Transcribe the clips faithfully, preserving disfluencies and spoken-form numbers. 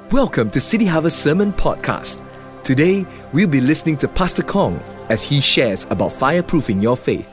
Welcome to City Harvest Sermon Podcast. Today, we'll be listening to Pastor Kong as he shares about fireproofing your faith.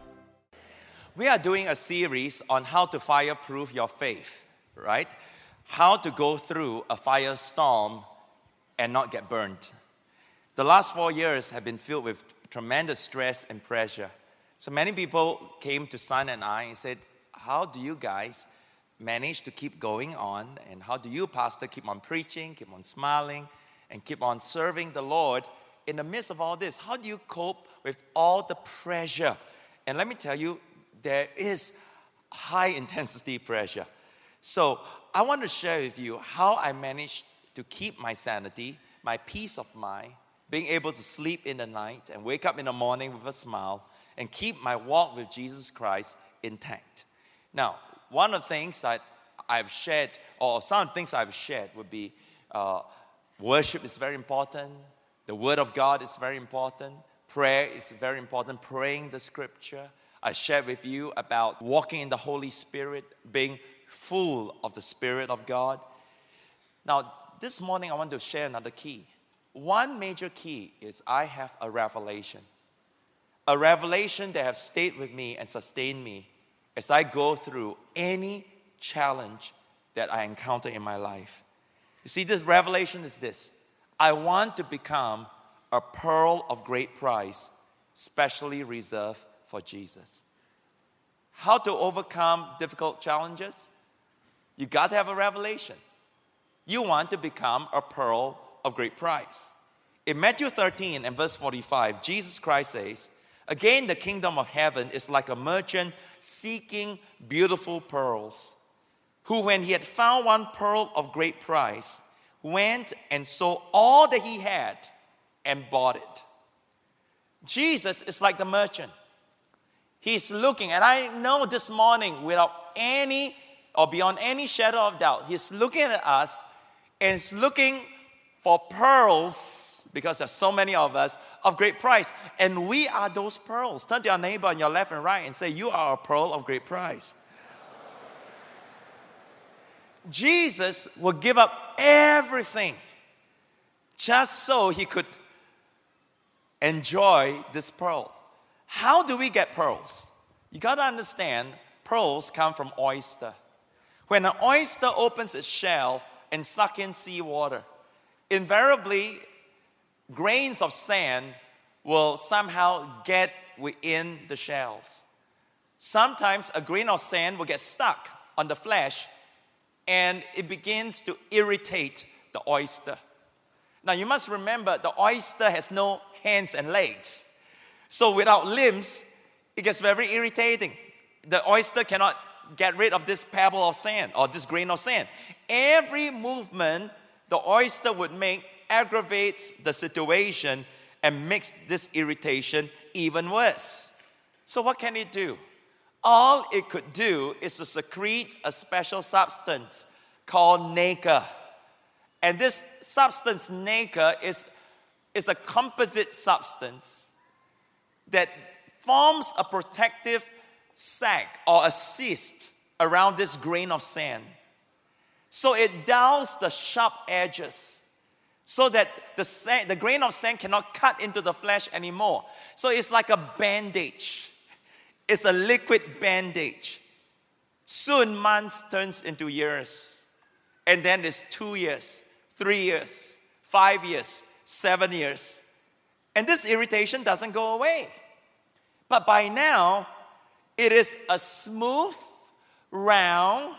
We are doing a series on how to fireproof your faith, right? How to go through a firestorm and not get burnt. The last four years have been filled with tremendous stress and pressure. So many people came to Son and I and said, how do you guys manage to keep going on? And how do you, Pastor, keep on preaching, keep on smiling, and keep on serving the Lord in the midst of all this? How do you cope with all the pressure? And let me tell you, there is high intensity pressure. So I want to share with you how I managed to keep my sanity, my peace of mind, being able to sleep in the night and wake up in the morning with a smile, and keep my walk with Jesus Christ intact. Now, one of the things that I've shared, or some of the things I've shared would be uh, worship is very important. The Word of God is very important. Prayer is very important. Praying the Scripture. I shared with you about walking in the Holy Spirit, being full of the Spirit of God. Now, this morning I want to share another key. One major key is I have a revelation. A revelation that has stayed with me and sustained me as I go through any challenge that I encounter in my life. You see, this revelation is this. I want to become a pearl of great price, specially reserved for Jesus. How to overcome difficult challenges? You got to have a revelation. You want to become a pearl of great price. In Matthew thirteen and verse forty-five, Jesus Christ says, again, the kingdom of heaven is like a merchant seeking beautiful pearls, who, when he had found one pearl of great price, went and sold all that he had and bought it. Jesus is like the merchant. He's looking, and I know this morning, without any or beyond any shadow of doubt, he's looking at us and is looking for pearls, because there's so many of us, of great price. And we are those pearls. Turn to your neighbor on your left and right and say, you are a pearl of great price. Jesus would give up everything just so he could enjoy this pearl. How do we get pearls? You got to understand, pearls come from oyster. When an oyster opens its shell and sucks in seawater, invariably, grains of sand will somehow get within the shells. Sometimes a grain of sand will get stuck on the flesh and it begins to irritate the oyster. Now you must remember, the oyster has no hands and legs. So without limbs, it gets very irritating. The oyster cannot get rid of this pebble of sand or this grain of sand. Every movement the oyster would make aggravates the situation and makes this irritation even worse. So what can it do? All it could do is to secrete a special substance called nacre. And this substance, nacre, is, is a composite substance that forms a protective sac or a cyst around this grain of sand. So it dulls the sharp edges, so that the sand, the grain of sand cannot cut into the flesh anymore. So it's like a bandage. It's a liquid bandage. Soon months turns into years. And then it's two years, three years, five years, seven years. And this irritation doesn't go away. But by now, it is a smooth, round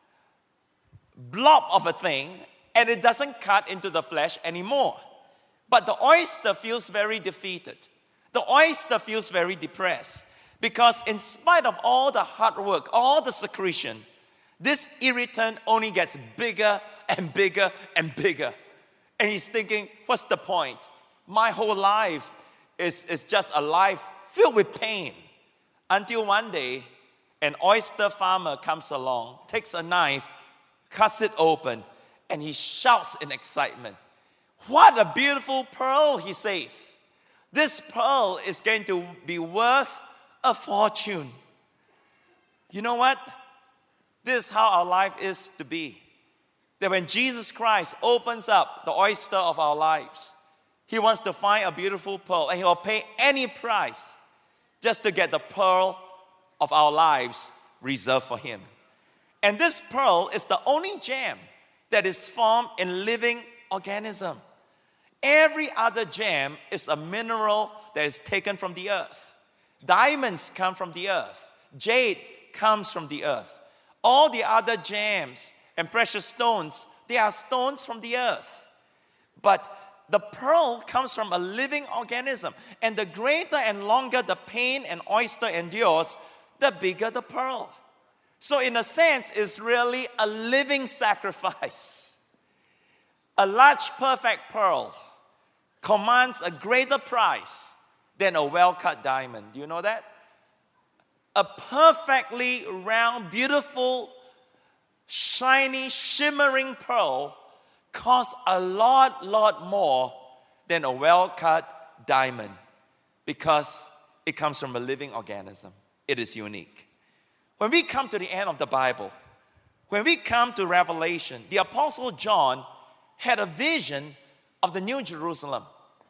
blob of a thing, and it doesn't cut into the flesh anymore. But the oyster feels very defeated. The oyster feels very depressed. Because in spite of all the hard work, all the secretion, this irritant only gets bigger and bigger and bigger. And he's thinking, what's the point? My whole life is, is just a life filled with pain. Until one day, an oyster farmer comes along, takes a knife, cuts it open, and he shouts in excitement. What a beautiful pearl, he says. This pearl is going to be worth a fortune. You know what? This is how our life is to be. that when Jesus Christ opens up the oyster of our lives, He wants to find a beautiful pearl, and He will pay any price just to get the pearl of our lives reserved for Him. And this pearl is the only gem that is formed in living organism. Every other gem is a mineral that is taken from the earth. Diamonds come from the earth. Jade comes from the earth. All the other gems and precious stones, they are stones from the earth. But the pearl comes from a living organism. And the greater and longer the pain an oyster endures, the bigger the pearl. So in a sense, it's really a living sacrifice. A large, perfect pearl commands a greater price than a well-cut diamond. Do you know that? A perfectly round, beautiful, shiny, shimmering pearl costs a lot, lot more than a well-cut diamond because it comes from a living organism. It is unique. When we come to the end of the Bible, when we come to Revelation, the Apostle John had a vision of the New Jerusalem.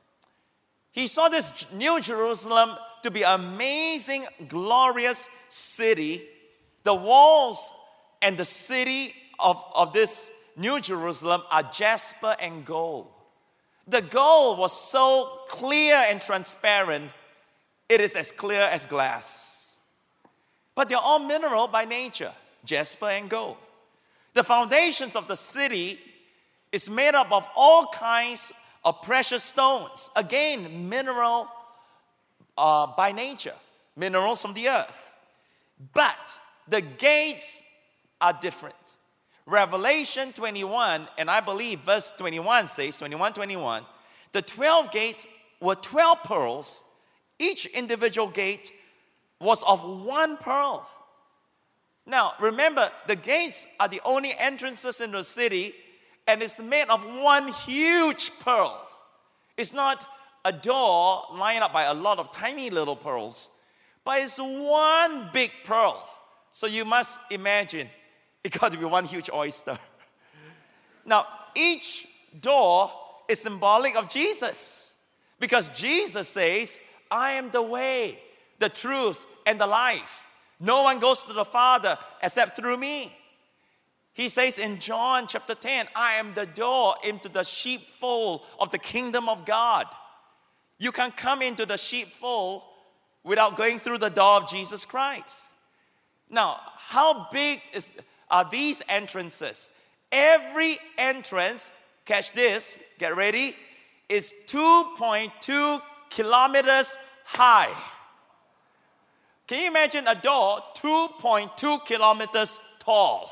He saw this New Jerusalem to be an amazing, glorious city. The walls and the city of, of this New Jerusalem are jasper and gold. The gold was so clear and transparent, it is as clear as glass. But they're all mineral by nature, jasper and gold. The foundations of the city is made up of all kinds of precious stones. Again, mineral uh, by nature, minerals from the earth. But the gates are different. Revelation twenty-one, and I believe verse twenty-one says, twenty-one, twenty-one, the twelve gates were twelve pearls. Each individual gate was of one pearl. Now, remember, the gates are the only entrances into the city, and it's made of one huge pearl. It's not a door lined up by a lot of tiny little pearls, but it's one big pearl. So you must imagine, it got to be one huge oyster. Now, each door is symbolic of Jesus, because Jesus says, I am the way, the truth, and the life. No one goes to the Father except through me. He says in John chapter ten, I am the door into the sheepfold of the kingdom of God. You can come into the sheepfold without going through the door of Jesus Christ. Now, how big is, are these entrances? Every entrance, catch this, get ready, is two point two kilometers high. Can you imagine a door two point two kilometers tall?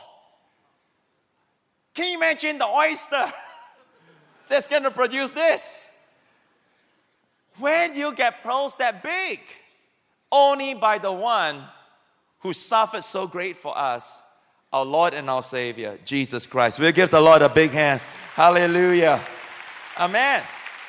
Can you imagine the oyster that's going to produce this? Where do you get pearls that big? Only by the one who suffered so great for us, our Lord and our Savior, Jesus Christ. We'll give the Lord a big hand. Hallelujah. Amen.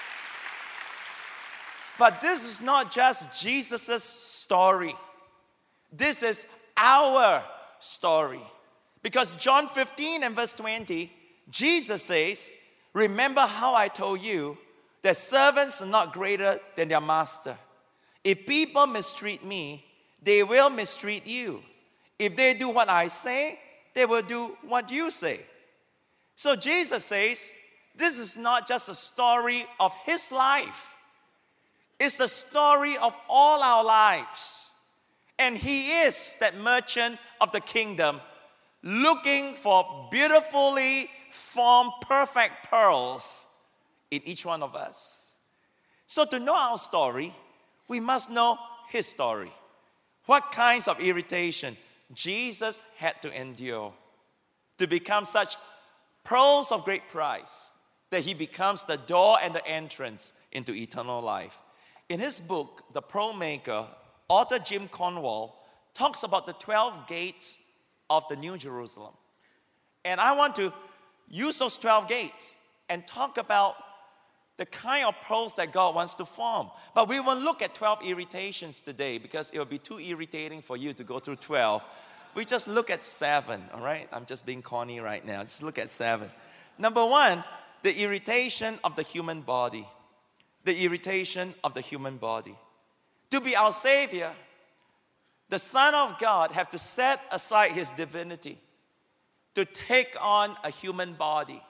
But this is not just Jesus' story. This is our story. Because John fifteen and verse twenty, Jesus says, remember how I told you that servants are not greater than their master. If people mistreat me, they will mistreat you. If they do what I say, they will do what you say. So Jesus says, this is not just a story of His life. It's the story of all our lives. And He is that merchant of the kingdom, looking for beautifully formed, perfect pearls in each one of us. So to know our story, we must know His story. What kinds of irritation Jesus had to endure to become such pearls of great price that He becomes the door and the entrance into eternal life. In his book, The Pearl Maker, author Jim Conwell talks about the twelve gates of the New Jerusalem. And I want to use those twelve gates and talk about the kind of pearls that God wants to form. But we won't look at twelve irritations today because it will be too irritating for you to go through twelve. we just look at seven, all right? I'm just being corny right now. Just look at seven. Number one, the irritation of the human body. The irritation of the human body. To be our Savior, the Son of God had to set aside his divinity to take on a human body.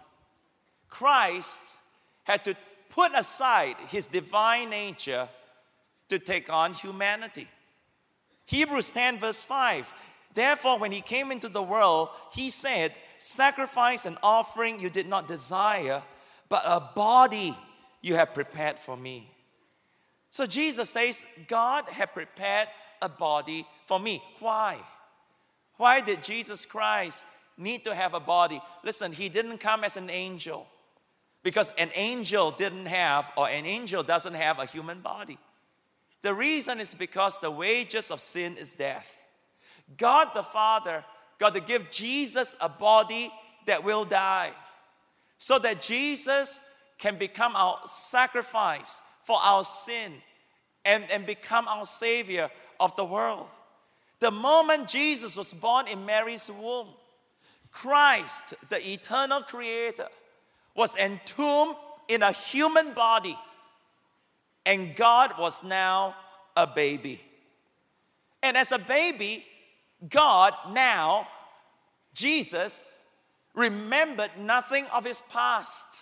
Christ had to put aside his divine nature to take on humanity. Hebrews ten verse five, therefore when he came into the world, he said, sacrifice and offering you did not desire, but a body you have prepared for me. So Jesus says, God had prepared a body for me. Why? Why did Jesus Christ need to have a body? Listen, he didn't come as an angel, because an angel didn't have, or an angel doesn't have a human body. The reason is because the wages of sin is death. God the Father got to give Jesus a body that will die, so that Jesus can become our sacrifice for our sin and, and become our Savior of the world. The moment Jesus was born in Mary's womb, Christ, the eternal Creator, was entombed in a human body, and God was now a baby. And as a baby, God now, Jesus, remembered nothing of his past.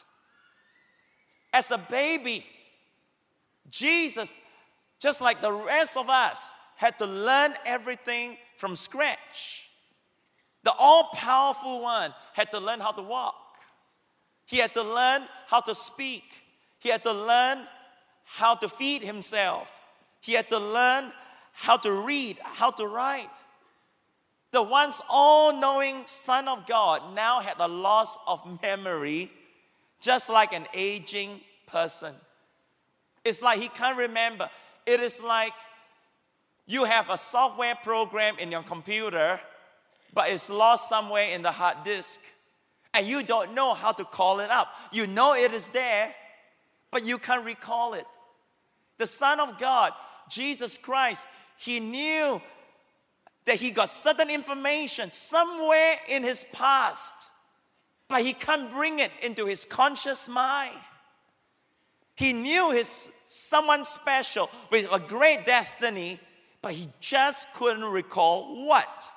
As a baby, Jesus, just like the rest of us, had to learn everything from scratch. The all-powerful one had to learn how to walk. He had to learn how to speak. He had to learn how to feed himself. He had to learn how to read, how to write. The once all-knowing Son of God now had a loss of memory, just like an aging person. It's like he can't remember. It is like you have a software program in your computer, but it's lost somewhere in the hard disk, and you don't know how to call it up. You know it is there, but you can't recall it. The Son of God, Jesus Christ, he knew that he got certain information somewhere in his past, but he can't bring it into his conscious mind. He knew he's someone special with a great destiny, but he just couldn't recall what.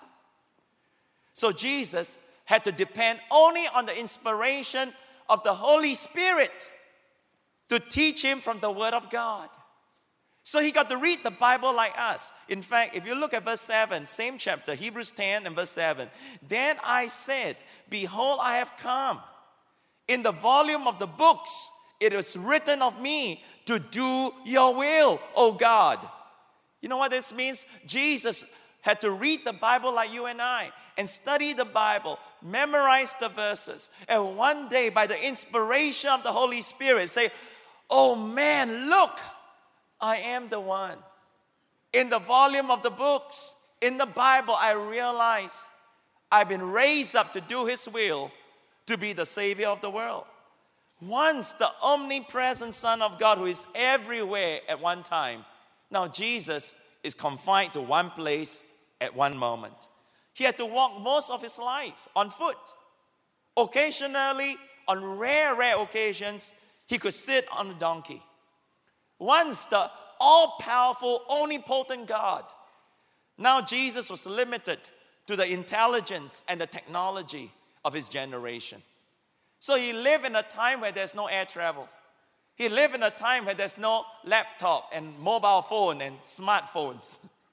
So Jesus had to depend only on the inspiration of the Holy Spirit to teach him from the Word of God. So he got to read the Bible like us. In fact, if you look at verse seven, same chapter, Hebrews ten and verse seven. Then I said, behold, I have come. In the volume of the books, it is written of me to do your will, O God. You know what this means? Jesus had to read the Bible like you and I and study the Bible, memorize the verses, and one day by the inspiration of the Holy Spirit say, oh man, look, I am the one. In the volume of the books, in the Bible, I realize I've been raised up to do His will, to be the Savior of the world. Once the omnipresent Son of God who is everywhere at one time, now Jesus is confined to one place at one moment. He had to walk most of his life on foot. Occasionally, on rare, rare occasions, he could sit on a donkey. Once the all-powerful, omnipotent God, now Jesus was limited to the intelligence and the technology of his generation. So he lived in a time where there's no air travel. He lived in a time where there's no laptop and mobile phone and smartphones.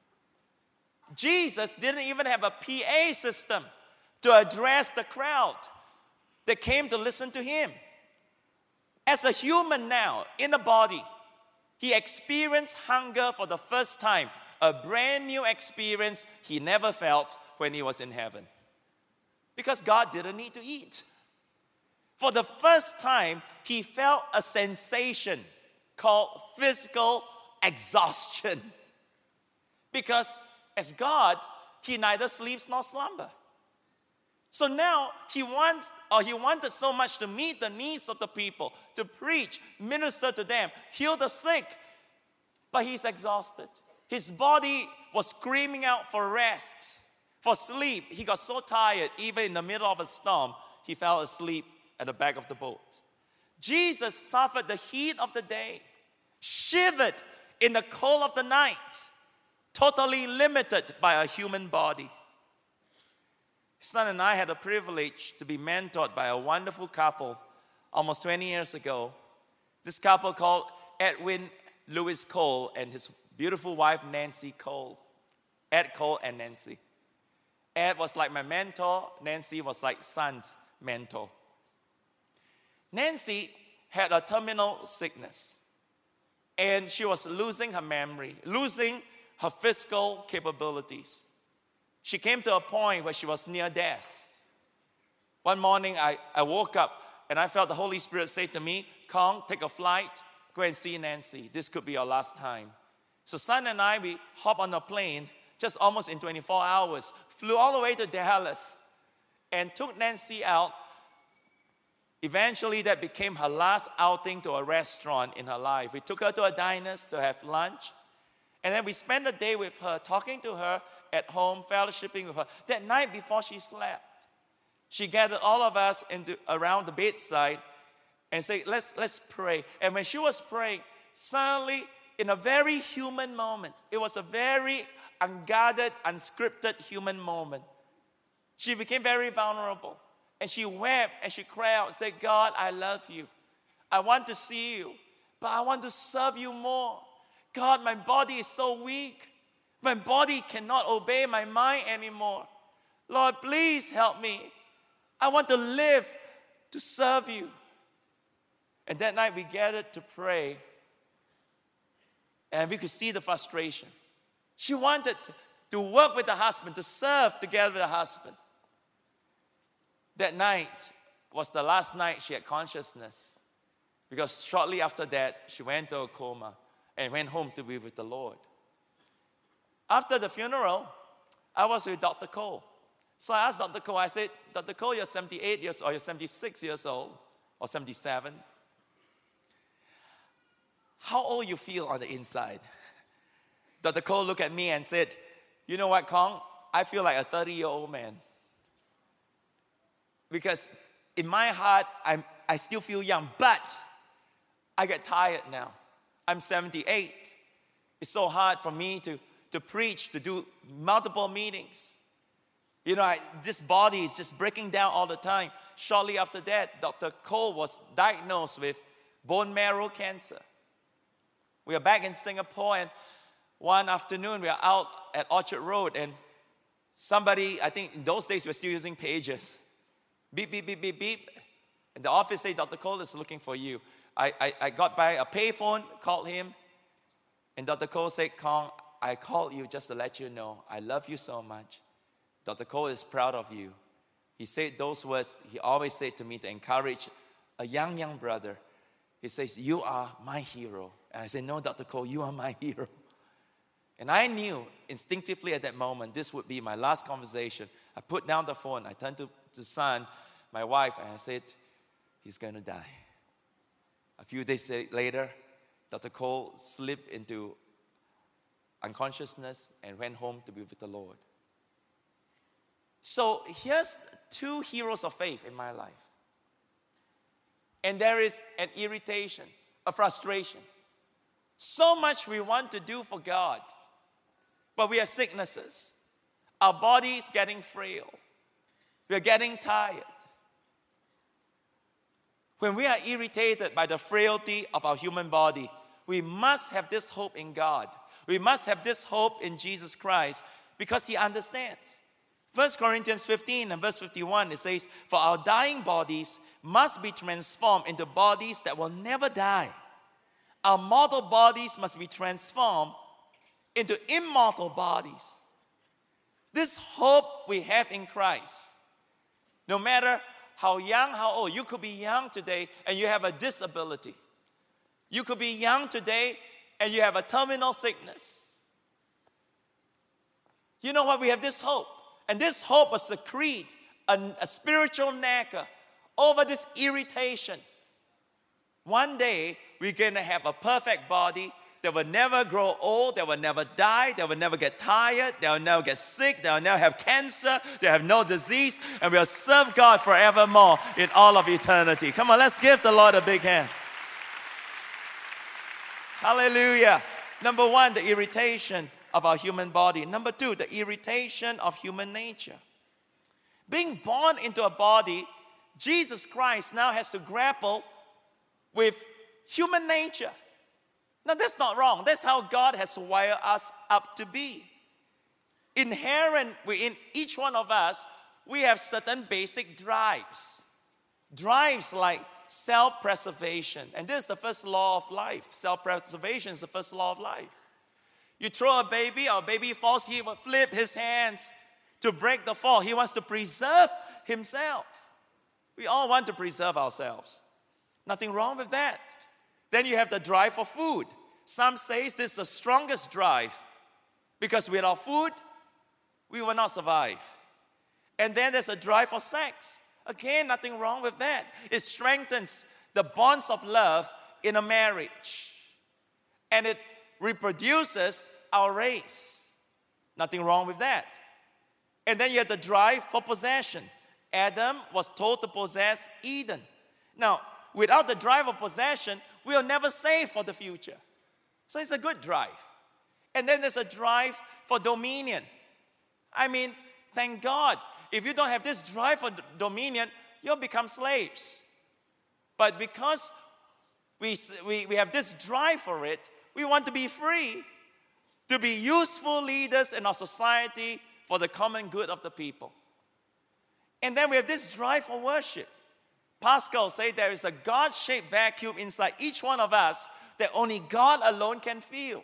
Jesus didn't even have a P A system to address the crowd that came to listen to him. As a human now, in a body, he experienced hunger for the first time, a brand new experience he never felt when he was in heaven. Because God didn't need to eat. For the first time, he felt a sensation called physical exhaustion. Because as God, he neither sleeps nor slumber. So now he wants, or he wanted so much to meet the needs of the people, to preach, minister to them, heal the sick, but he's exhausted. His body was screaming out for rest. For sleep, he got so tired, even in the middle of a storm, he fell asleep at the back of the boat. Jesus suffered the heat of the day, shivered in the cold of the night, totally limited by a human body. Son and I had the privilege to be mentored by a wonderful couple almost twenty years ago. This couple called Edwin Lewis Cole and his beautiful wife Nancy Cole. Ed Cole and Nancy. Ed was like my mentor. Nancy was like son's mentor. Nancy had a terminal sickness, and she was losing her memory, losing her physical capabilities. She came to a point where she was near death. One morning, I, I woke up, and I felt the Holy Spirit say to me, Kong, take a flight, go and see Nancy. This could be your last time. So son and I, we hopped on a plane, just almost in twenty-four hours, flew all the way to Dallas, and took Nancy out. Eventually, that became her last outing to a restaurant in her life. We took her to a diner to have lunch, and then we spent the day with her, talking to her at home, fellowshipping with her. That night before she slept, she gathered all of us into around the bedside and said, let's, let's pray. And when she was praying, suddenly, in a very human moment, it was a very unguarded, unscripted human moment, she became very vulnerable. And she wept and she cried out and said, God, I love you. I want to see you, but I want to serve you more. God, my body is so weak. My body cannot obey my mind anymore. Lord, please help me. I want to live to serve you. And that night we gathered to pray, and we could see the frustration. She wanted to work with the husband, to serve together with the husband. That night was the last night she had consciousness, because shortly after that, she went to a coma and went home to be with the Lord. After the funeral, I was with Doctor Cole. So I asked Doctor Cole, I said, Doctor Cole, you're seventy-eight years old, you're seventy-six years old, or seventy-seven. How old you feel on the inside? Doctor Cole looked at me and said, you know what, Kong? I feel like a thirty-year-old man. Because in my heart, I'm, I still feel young, but I get tired now. I'm seventy-eight. It's so hard for me to, to preach, to do multiple meetings. You know, I, this body is just breaking down all the time. Shortly after that, Doctor Cole was diagnosed with bone marrow cancer. We are back in Singapore, and one afternoon we are out at Orchard Road, and somebody, I think in those days we were still using pagers. Beep, beep, beep, beep, beep. And the office said, Doctor Cole is looking for you. I, I, I got by a payphone, called him, and Doctor Cole said, Kong, I called you just to let you know I love you so much. Doctor Cole is proud of you. He said those words he always said to me to encourage a young, young brother. He says, you are my hero. And I said, no, Doctor Cole, you are my hero. And I knew instinctively at that moment this would be my last conversation. I put down the phone. I turned to, to son, my wife, and I said, he's going to die. A few days later, Doctor Cole slipped into unconsciousness and went home to be with the Lord. So here's two heroes of faith in my life. And there is an irritation, a frustration. So much we want to do for God, but we have sicknesses. Our body is getting frail. We are getting tired. When we are irritated by the frailty of our human body, we must have this hope in God. We must have this hope in Jesus Christ because He understands. First Corinthians fifteen and verse fifty-one, it says, for our dying bodies must be transformed into bodies that will never die. Our mortal bodies must be transformed into immortal bodies. This hope we have in Christ. No matter how young, how old, you could be young today and you have a disability. You could be young today and you have a terminal sickness. You know what? We have this hope. And this hope will secrete a, a spiritual nacre over this irritation. One day, we're going to have a perfect body They will never grow old. They will never die. They will never get tired. They will never get sick. They will never have cancer. They have no disease. And we'll serve God forevermore in all of eternity. Come on, let's give the Lord a big hand. Hallelujah. Number one, the irritation of our human body. Number two, the irritation of human nature. Being born into a body, Jesus Christ now has to grapple with human nature. Now, that's not wrong. That's how God has wired us up to be. Inherent within each one of us, we have certain basic drives. Drives like self-preservation. And this is the first law of life. Self-preservation is the first law of life. You throw a baby, or a baby falls, he will flip his hands to break the fall. He wants to preserve himself. We all want to preserve ourselves. Nothing wrong with that. Then you have the drive for food. Some say this is the strongest drive because without food, we will not survive. And then there's a drive for sex. Again, nothing wrong with that. It strengthens the bonds of love in a marriage. And it reproduces our race. Nothing wrong with that. And then you have the drive for possession. Adam was told to possess Eden. Now, without the drive of possession, we'll never save for the future. So it's a good drive. And then there's a drive for dominion. I mean, thank God, if you don't have this drive for dominion, you'll become slaves. But because we, we, we have this drive for it, we want to be free, to be useful leaders in our society for the common good of the people. And then we have this drive for worship. Pascal said there is a God-shaped vacuum inside each one of us that only God alone can fill.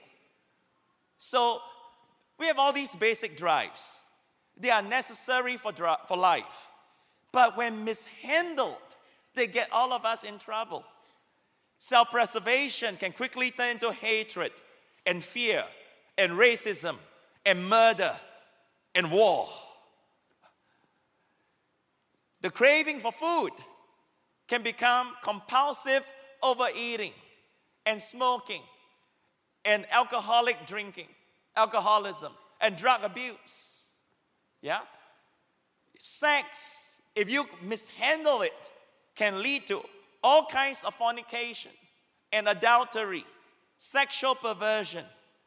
So we have all these basic drives. They are necessary for, for life. But when mishandled, they get all of us in trouble. Self-preservation can quickly turn into hatred and fear and racism and murder and war. The craving for food can become compulsive overeating and smoking and alcoholic drinking, alcoholism and drug abuse. Yeah? Sex, if you mishandle it, can lead to all kinds of fornication and adultery, sexual perversion.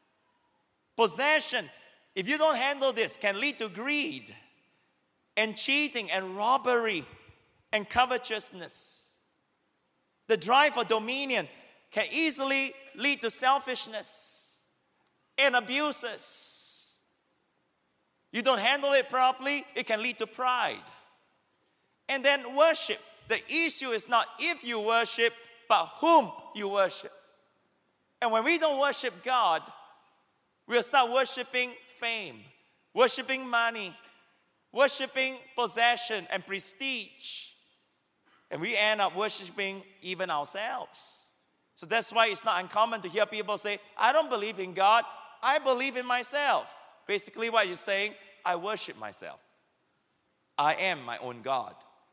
Possession, if you don't handle this, can lead to greed and cheating and robbery and covetousness. The drive for dominion can easily lead to selfishness and abuses. You don't handle it properly, it can lead to pride. And then worship. The issue is not if you worship, but whom you worship. And when we don't worship God, we'll start worshiping fame, worshiping money, worshiping possession and prestige. And we end up worshiping even ourselves. So that's why it's not uncommon to hear people say, I don't believe in God, I believe in myself. Basically what you're saying, I worship myself. I am my own God.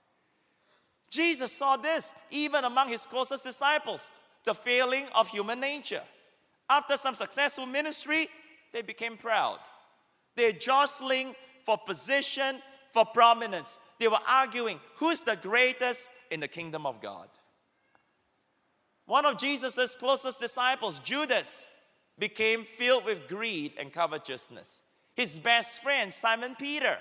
Jesus saw this even among his closest disciples, the failing of human nature. After some successful ministry, they became proud. They're jostling for position, for prominence. They were arguing, who's the greatest in the kingdom of God? One of Jesus' closest disciples, Judas, became filled with greed and covetousness. His best friend, Simon Peter,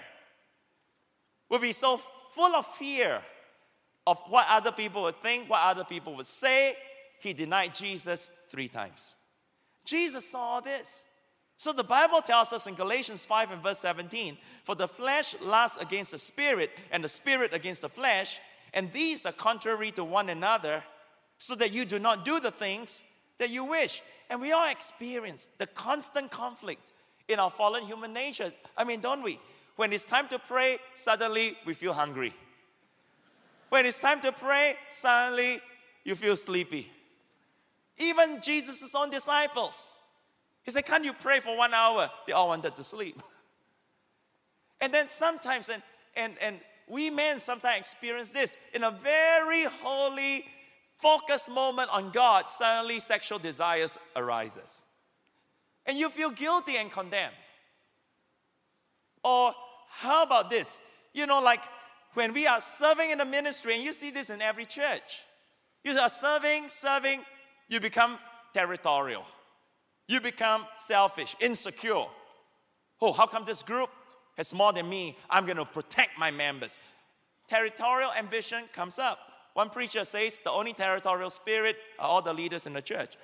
would be so full of fear of what other people would think, what other people would say, he denied Jesus three times. Jesus saw this. So the Bible tells us in Galatians five and verse seventeen, for the flesh lusts against the spirit, and the spirit against the flesh, and these are contrary to one another, so that you do not do the things that you wish. And we all experience the constant conflict in our fallen human nature. I mean, don't we? When it's time to pray, suddenly we feel hungry. When it's time to pray, suddenly you feel sleepy. Even Jesus' own disciples, he said, can't you pray for one hour? They all wanted to sleep. And then sometimes, and, and, and we men sometimes experience this, in a very holy, focused moment on God, suddenly sexual desires arises. and you feel guilty and condemned. Or how about this? You know, like when we are serving in the ministry, and you see this in every church. You are serving, serving, you become territorial. You become selfish, insecure. Oh, how come this group has more than me? I'm going to protect my members. Territorial ambition comes up. One preacher says the only territorial spirit are all the leaders in the church.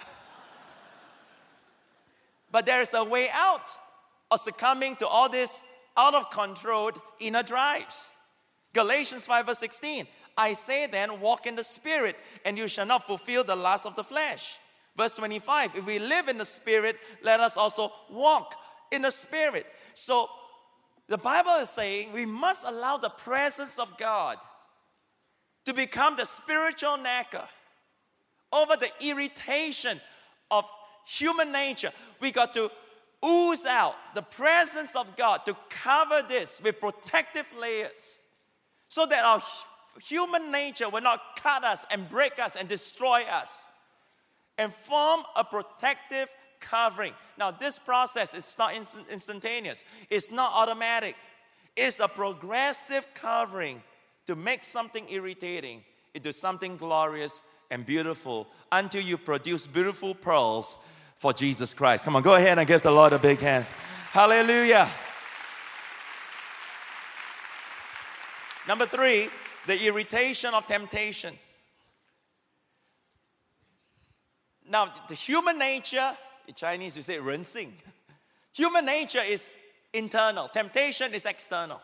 But there is a way out of succumbing to all this out of control inner drives. Galatians five verse sixteen. I say then, walk in the Spirit, and you shall not fulfill the lust of the flesh. Verse twenty-five, if we live in the Spirit, let us also walk in the Spirit. So the Bible is saying we must allow the presence of God to become the spiritual knacker over the irritation of human nature. We got to ooze out the presence of God to cover this with protective layers so that our human nature will not cut us and break us and destroy us, and form a protective covering. Now, this process is not instant, instantaneous. It's not automatic. It's a progressive covering to make something irritating into something glorious and beautiful until you produce beautiful pearls for Jesus Christ. Come on, go ahead and give the Lord a big hand. Hallelujah. Number three, the irritation of temptation. Now, the human nature, in Chinese we say 人性. Human nature is internal. Temptation is external.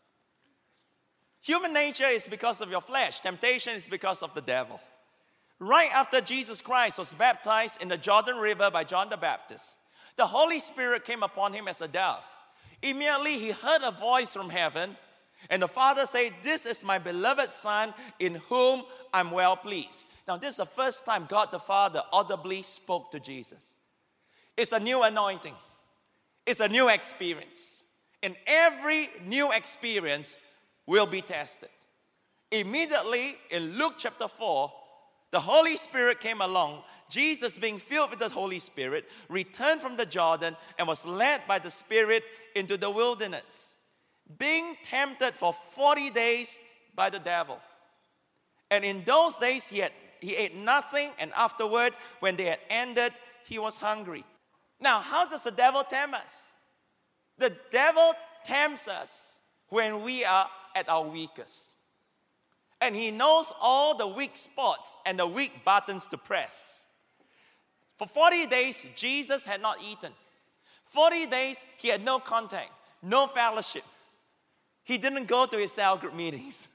Human nature is because of your flesh. Temptation is because of the devil. Right after Jesus Christ was baptized in the Jordan River by John the Baptist, the Holy Spirit came upon him as a dove. Immediately he heard a voice from heaven, and the Father said, this is my beloved Son in whom I'm well pleased. Now, this is the first time God the Father audibly spoke to Jesus. It's a new anointing. It's a new experience. And every new experience will be tested. Immediately, in Luke chapter four, the Holy Spirit came along. Jesus, being filled with the Holy Spirit, returned from the Jordan and was led by the Spirit into the wilderness, being tempted for forty days by the devil. And in those days, he, had, he ate nothing, and afterward, when they had ended, he was hungry. Now, how does the devil tempt us? The devil tempts us when we are at our weakest. And he knows all the weak spots and the weak buttons to press. For forty days, Jesus had not eaten. forty days, he had no contact, no fellowship. He didn't go to his cell group meetings.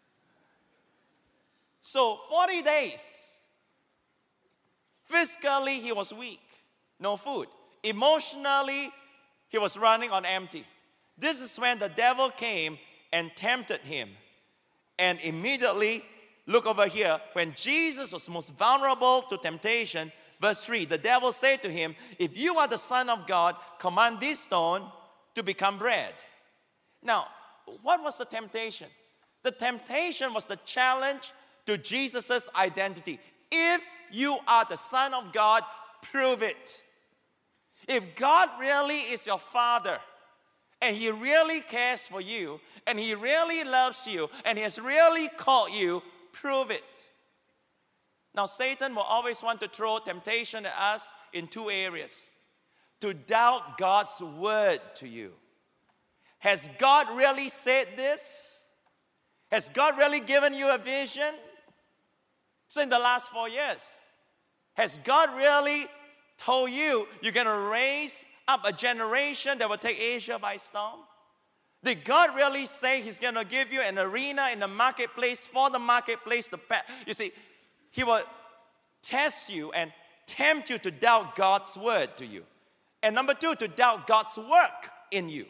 So forty days, physically he was weak, no food. Emotionally, he was running on empty. This is when the devil came and tempted him. And immediately, look over here, when Jesus was most vulnerable to temptation, verse three, the devil said to him, if you are the Son of God, command this stone to become bread. Now, what was the temptation? The temptation was the challenge to Jesus' identity. If you are the Son of God, prove it. If God really is your Father, and He really cares for you, and He really loves you, and He has really called you, prove it. Now, Satan will always want to throw temptation at us in two areas. To doubt God's word to you. Has God really said this? Has God really given you a vision? So in the last four years, has God really told you you're going to raise up a generation that will take Asia by storm? Did God really say He's going to give you an arena in the marketplace for the marketplace to pet? You see, He will test you and tempt you to doubt God's word to you. And number two, to doubt God's work in you.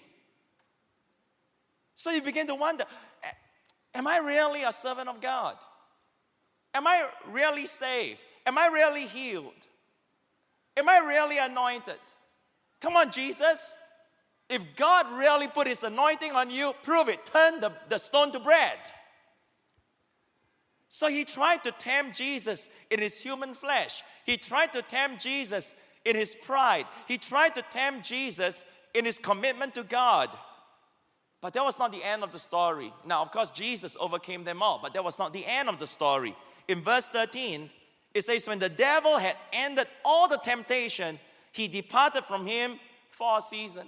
So you begin to wonder, am I really a servant of God? Am I really saved? Am I really healed? Am I really anointed? Come on, Jesus. If God really put His anointing on you, prove it. Turn the, the stone to bread. So he tried to tempt Jesus in his human flesh. He tried to tempt Jesus in his pride. He tried to tempt Jesus in his commitment to God. But that was not the end of the story. Now, of course, Jesus overcame them all, but that was not the end of the story. In verse thirteen, it says, when the devil had ended all the temptation, he departed from him for a season.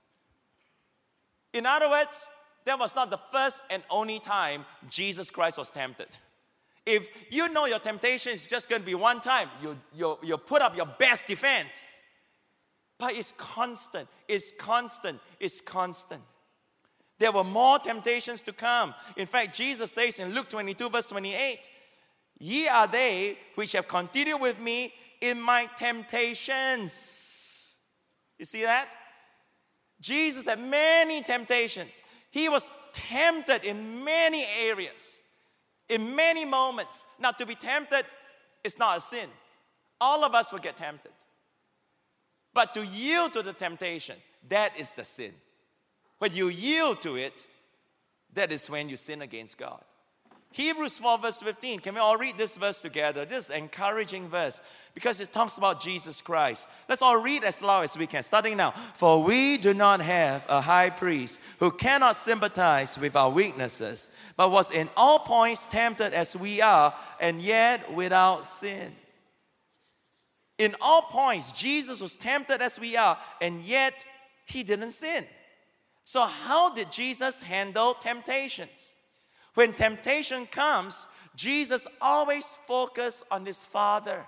In other words, that was not the first and only time Jesus Christ was tempted. If you know your temptation is just going to be one time, you, you, you put up your best defense. But it's constant, it's constant, it's constant. There were more temptations to come. In fact, Jesus says in Luke twenty-two, verse twenty-eight, ye are they which have continued with me in my temptations. You see that? Jesus had many temptations. He was tempted in many areas, in many moments. Now, to be tempted is not a sin. All of us will get tempted. But to yield to the temptation, that is the sin. When you yield to it, that is when you sin against God. Hebrews four verse fifteen, can we all read this verse together? This is an encouraging verse because it talks about Jesus Christ. Let's all read as loud as we can, starting now. For we do not have a high priest who cannot sympathize with our weaknesses, but was in all points tempted as we are, and yet without sin. In all points, Jesus was tempted as we are, and yet he didn't sin. So how did Jesus handle temptations? When temptation comes, Jesus always focused on his Father.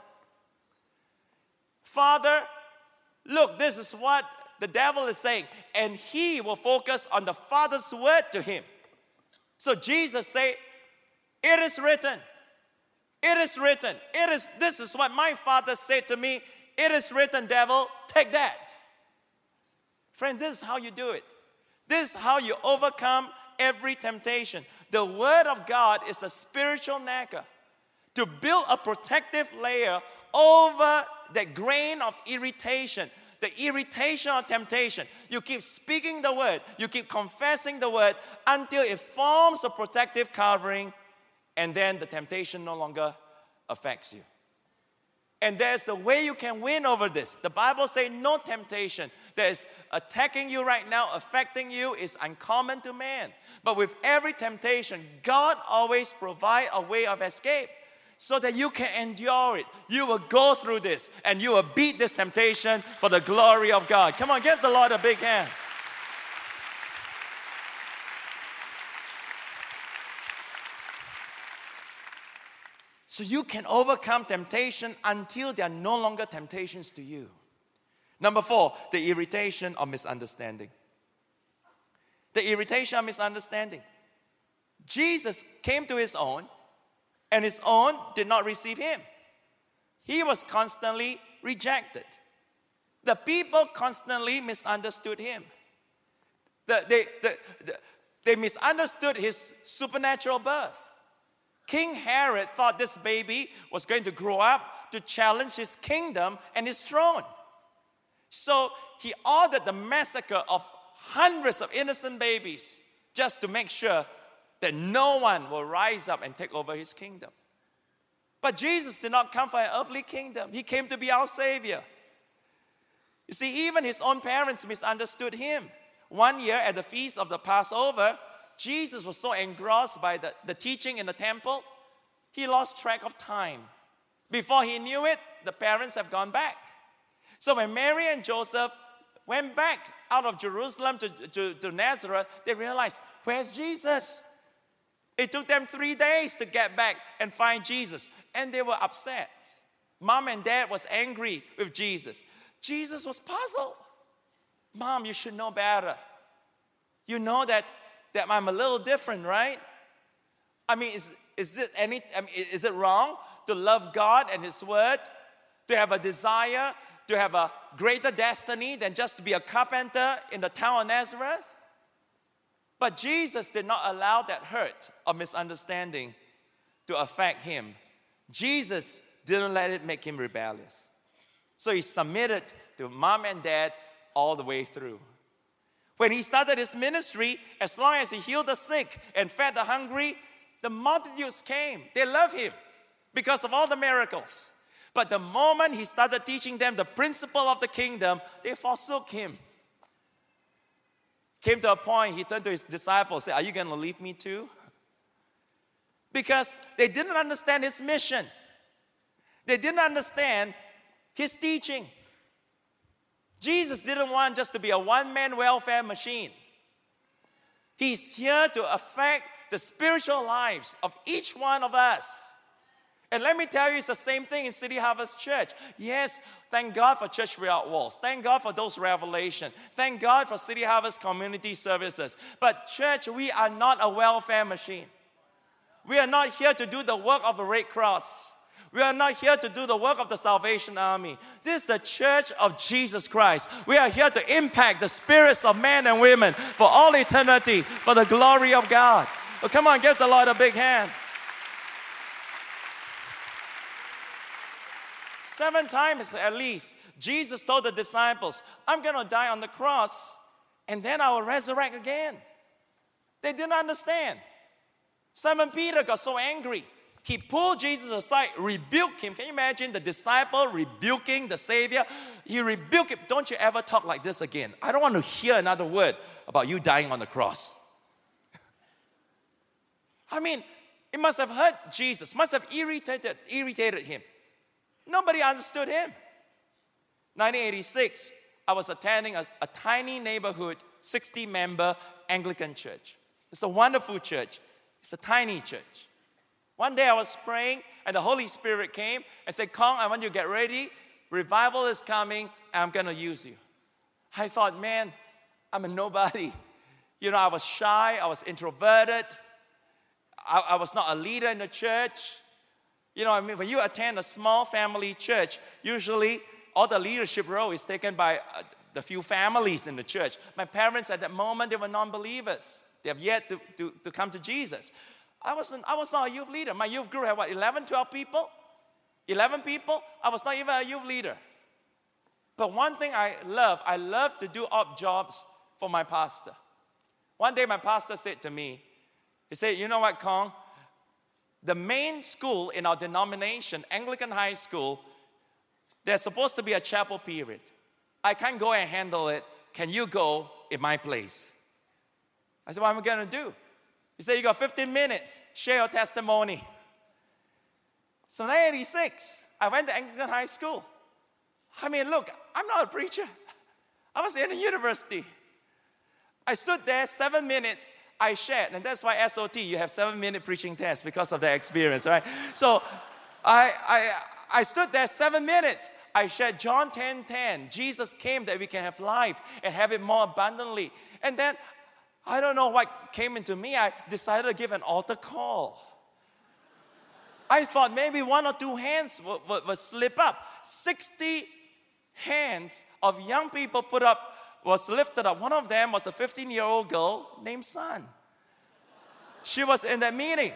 Father, look, this is what the devil is saying. And he will focus on the Father's word to him. So Jesus said, it is written. It is written. It is, this is what my Father said to me. It is written, devil, take that. Friend, this is how you do it. This is how you overcome every temptation. The Word of God is a spiritual nacre to build a protective layer over the grain of irritation, the irritation of temptation. You keep speaking the Word, you keep confessing the Word until it forms a protective covering, and then the temptation no longer affects you. And there's a way you can win over this. The Bible says no temptation that is attacking you right now, affecting you, is uncommon to man. But with every temptation, God always provides a way of escape so that you can endure it. You will go through this and you will beat this temptation for the glory of God. Come on, give the Lord a big hand. So you can overcome temptation until there are no longer temptations to you. Number four, the irritation of misunderstanding. The irritation of misunderstanding. Jesus came to his own, and his own did not receive him. He was constantly rejected. The people constantly misunderstood him. The, they, the, the, they misunderstood his supernatural birth. King Herod thought this baby was going to grow up to challenge his kingdom and his throne. So he ordered the massacre of hundreds of innocent babies just to make sure that no one will rise up and take over his kingdom. But Jesus did not come for an earthly kingdom. He came to be our Savior. You see, even his own parents misunderstood him. One year at the feast of the Passover, Jesus was so engrossed by the, the teaching in the temple, he lost track of time. Before he knew it, the parents have gone back. So when Mary and Joseph went back out of Jerusalem to, to, to Nazareth, they realized, where's Jesus? It took them three days to get back and find Jesus. And they were upset. Mom and dad was angry with Jesus. Jesus was puzzled. Mom, you should know better. You know that that I'm a little different, right? I mean, is, is, it any, I mean, is it wrong to love God and His Word, to have a desire, to have a greater destiny than just to be a carpenter in the town of Nazareth? But Jesus did not allow that hurt or misunderstanding to affect him. Jesus didn't let it make him rebellious. So he submitted to mom and dad all the way through. When he started his ministry, as long as he healed the sick and fed the hungry, the multitudes came. They loved him because of all the miracles. But the moment he started teaching them the principle of the kingdom, they forsook him. Came to a point, he turned to his disciples and said, are you going to leave me too? Because they didn't understand his mission. They didn't understand his teaching. Jesus didn't want just to be a one-man welfare machine. He's here to affect the spiritual lives of each one of us. And let me tell you, it's the same thing in City Harvest Church. Yes, thank God for Church Without Walls. Thank God for those revelations. Thank God for City Harvest community services. But church, we are not a welfare machine. We are not here to do the work of the Red Cross. We are not here to do the work of the Salvation Army. This is the church of Jesus Christ. We are here to impact the spirits of men and women for all eternity, for the glory of God. Well, come on, give the Lord a big hand. Seven times at least, Jesus told the disciples, I'm going to die on the cross, and then I will resurrect again. They didn't understand. Simon Peter got so angry. He pulled Jesus aside, rebuked him. Can you imagine the disciple rebuking the Savior? He rebuked him. Don't you ever talk like this again. I don't want to hear another word about you dying on the cross. I mean, it must have hurt Jesus, must have irritated, irritated him. Nobody understood him. nineteen eighty-six, I was attending a, a tiny neighborhood, sixty-member Anglican church. It's a wonderful church. It's a tiny church. One day I was praying, and the Holy Spirit came and said, Kong, I want you to get ready. Revival is coming, and I'm going to use you. I thought, man, I'm a nobody. You know, I was shy. I was introverted. I, I was not a leader in the church. You know, I mean, when you attend a small family church, usually all the leadership role is taken by uh, the few families in the church. My parents at that moment, they were non-believers. They have yet to, to, to come to Jesus. I wasn't, I was not a youth leader. My youth group had what, eleven, twelve people? eleven people? I was not even a youth leader. But one thing I love, I love to do odd jobs for my pastor. One day my pastor said to me, he said, you know what, Kong? The main school in our denomination, Anglican High School, there's supposed to be a chapel period. I can't go and handle it. Can you go in my place? I said, what am I going to do? He said, you got fifteen minutes. Share your testimony. So in nineteen eighty-six, I went to Anglican High School. I mean, look, I'm not a preacher. I was in a university. I stood there seven minutes. I shared, and that's why S O T, you have seven-minute preaching test because of that experience, right? So I, I, I stood there seven minutes. I shared John ten ten. Jesus came that we can have life and have it more abundantly. And then, I don't know what came into me. I decided to give an altar call. I thought maybe one or two hands would, would, would slip up. sixty hands of young people put up, was lifted up. One of them was a fifteen-year-old girl named Sun. She was in that meeting.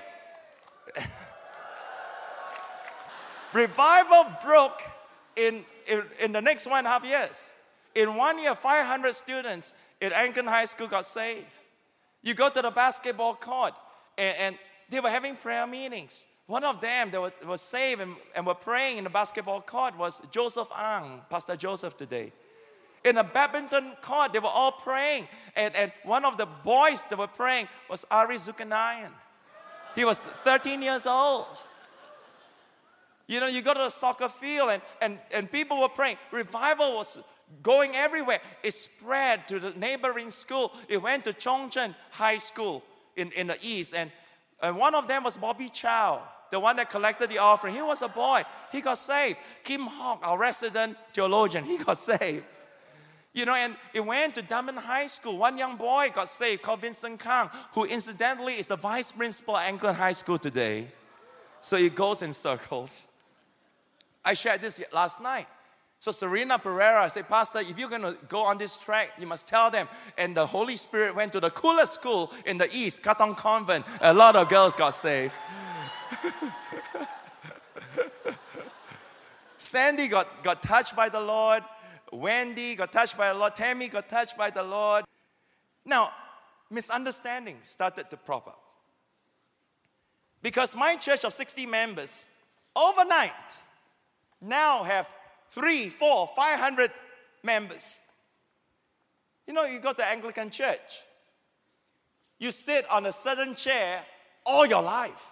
Revival broke in, in, in the next one and a half years. In one year, five hundred students in Anglican High School got saved. You go to the basketball court, and, and they were having prayer meetings. One of them that was, was saved and, and were praying in the basketball court was Joseph Ang, Pastor Joseph today. In a badminton court, they were all praying. And, and one of the boys that were praying was Ari Zulkarnain. He was thirteen years old. You know, you go to the soccer field and, and, and people were praying. Revival was going everywhere. It spread to the neighboring school. It went to Chongchen High School in, in the east. And, and one of them was Bobby Chow, the one that collected the offering. He was a boy. He got saved. Kim Hawk, our resident theologian, he got saved. You know, and it went to Dunman High School. One young boy got saved called Vincent Kang, who incidentally is the vice principal at Anglican High School today. So it goes in circles. I shared this last night. So Serena Pereira said, Pastor, if you're going to go on this track, you must tell them. And the Holy Spirit went to the coolest school in the East, Katong Convent. A lot of girls got saved. Sandy got, got touched by the Lord. Wendy got touched by the Lord. Tammy got touched by the Lord. Now, misunderstanding started to prop up. Because my church of sixty members, overnight, now have three, four, five hundred members. You know, you go to Anglican church, you sit on a certain chair all your life.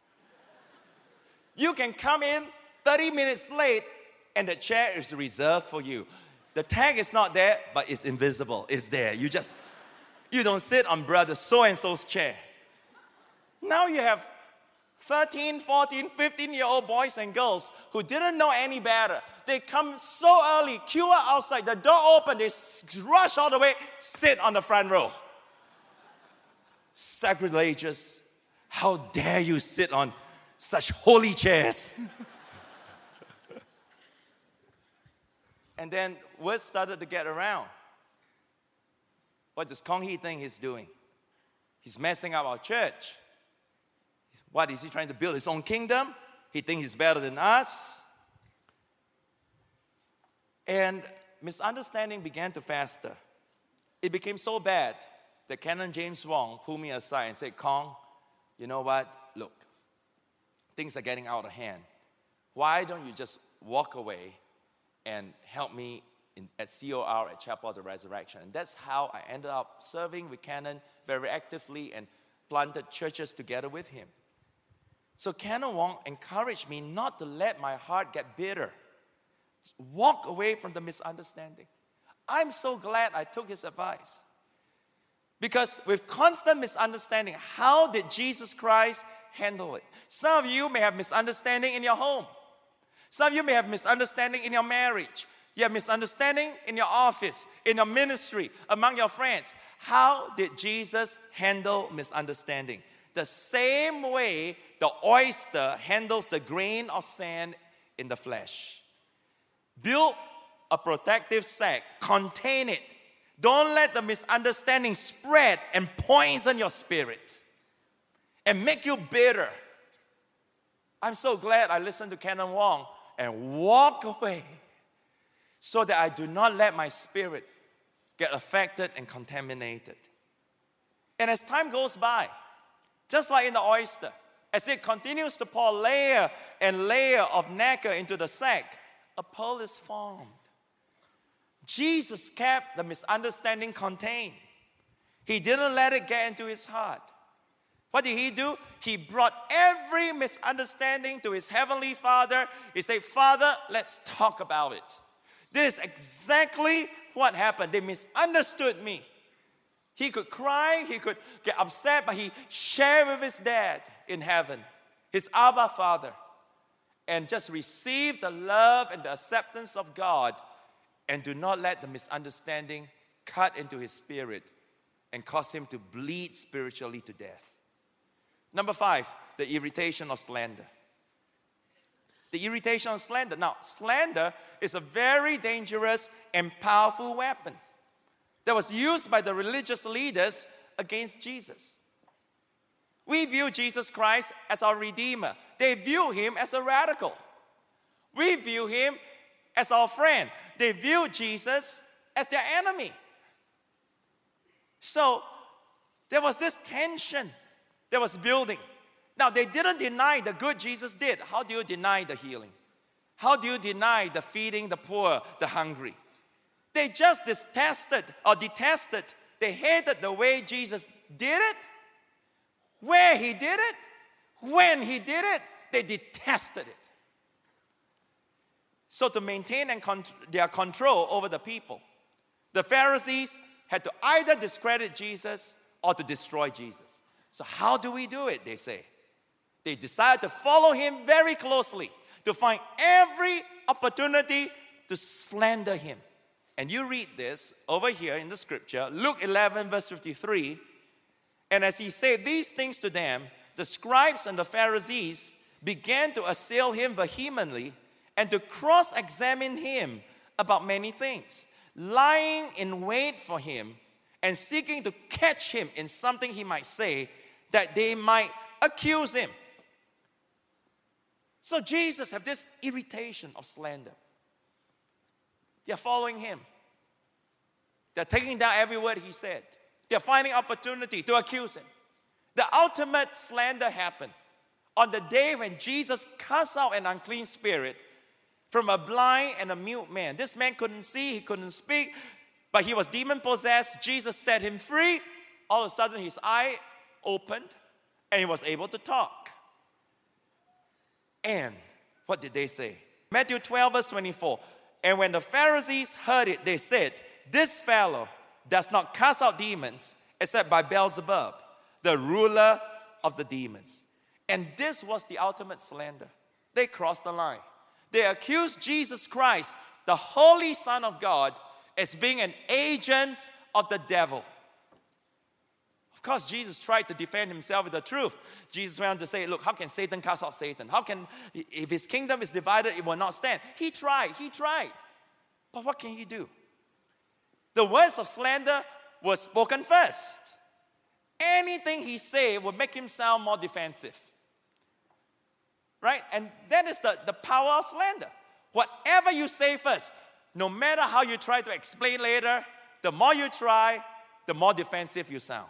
You can come in thirty minutes late and the chair is reserved for you. The tag is not there, but it's invisible. It's there. You just, you don't sit on brother so-and-so's chair. Now you have thirteen, fourteen, fifteen-year-old boys and girls who didn't know any better. They come so early, queue up outside, the door open, they rush all the way, sit on the front row. Sacrilegious. How dare you sit on such holy chairs? And then word started to get around. What does Kong Hee think he's doing? He's messing up our church. What, is he trying to build his own kingdom? He thinks he's better than us. And misunderstanding began to fester. It became so bad that Canon James Wong pulled me aside and said, Kong, you know what? Look, things are getting out of hand. Why don't you just walk away and help me in, at C O R, at Chapel of the Resurrection? And that's how I ended up serving with Canon very actively and planted churches together with him. So Canon Wong encouraged me not to let my heart get bitter. Walk away from the misunderstanding. I'm so glad I took his advice. Because with constant misunderstanding, how did Jesus Christ handle it? Some of you may have misunderstanding in your home. Some of you may have misunderstanding in your marriage. You have misunderstanding in your office, in your ministry, among your friends. How did Jesus handle misunderstanding? The same way the oyster handles the grain of sand in the flesh. Build a protective sac, contain it. Don't let the misunderstanding spread and poison your spirit and make you bitter. I'm so glad I listened to Canon Wong and walk away so that I do not let my spirit get affected and contaminated. And as time goes by, just like in the oyster, as it continues to pour layer and layer of nacre into the sack, a pearl is formed. Jesus kept the misunderstanding contained. He didn't let it get into his heart. What did he do? He brought every misunderstanding to his heavenly Father. He said, Father, let's talk about it. This is exactly what happened. They misunderstood me. He could cry, he could get upset, but he shared with his dad in heaven, his Abba Father, and just receive the love and the acceptance of God, and do not let the misunderstanding cut into his spirit and cause him to bleed spiritually to death. Number five, the irritation of slander. The irritation of slander. Now, slander is a very dangerous and powerful weapon that was used by the religious leaders against Jesus. We view Jesus Christ as our Redeemer. They view him as a radical. We view him as our friend. They view Jesus as their enemy. So there was this tension that was building. Now, they didn't deny the good Jesus did. How do you deny the healing? How do you deny the feeding the poor, the hungry? They just detested or detested. They hated the way Jesus did it, where he did it, when he did it. They detested it. So to maintain and con- their control over the people, the Pharisees had to either discredit Jesus or to destroy Jesus. So how do we do it, they say? They decided to follow him very closely, to find every opportunity to slander him. And you read this over here in the scripture, Luke eleven, verse fifty-three. And as he said these things to them, the scribes and the Pharisees began to assail him vehemently and to cross-examine him about many things, lying in wait for him and seeking to catch him in something he might say, that they might accuse him. So Jesus had this irritation of slander. They're following him. They're taking down every word he said. They're finding opportunity to accuse him. The ultimate slander happened on the day when Jesus cast out an unclean spirit from a blind and a mute man. This man couldn't see, he couldn't speak, but he was demon-possessed. Jesus set him free. All of a sudden, his eye opened, and he was able to talk. And what did they say? Matthew twelve, verse twenty-four. And when the Pharisees heard it, they said, this fellow does not cast out demons except by Beelzebub, the ruler of the demons. And this was the ultimate slander. They crossed the line. They accused Jesus Christ, the Holy Son of God, as being an agent of the devil. Of course, Jesus tried to defend himself with the truth. Jesus went on to say, look, how can Satan cast out Satan? How can, if his kingdom is divided, it will not stand. He tried, he tried. But what can he do? The words of slander were spoken first. Anything he said would make him sound more defensive. Right? And that is the, the power of slander. Whatever you say first, no matter how you try to explain later, the more you try, the more defensive you sound.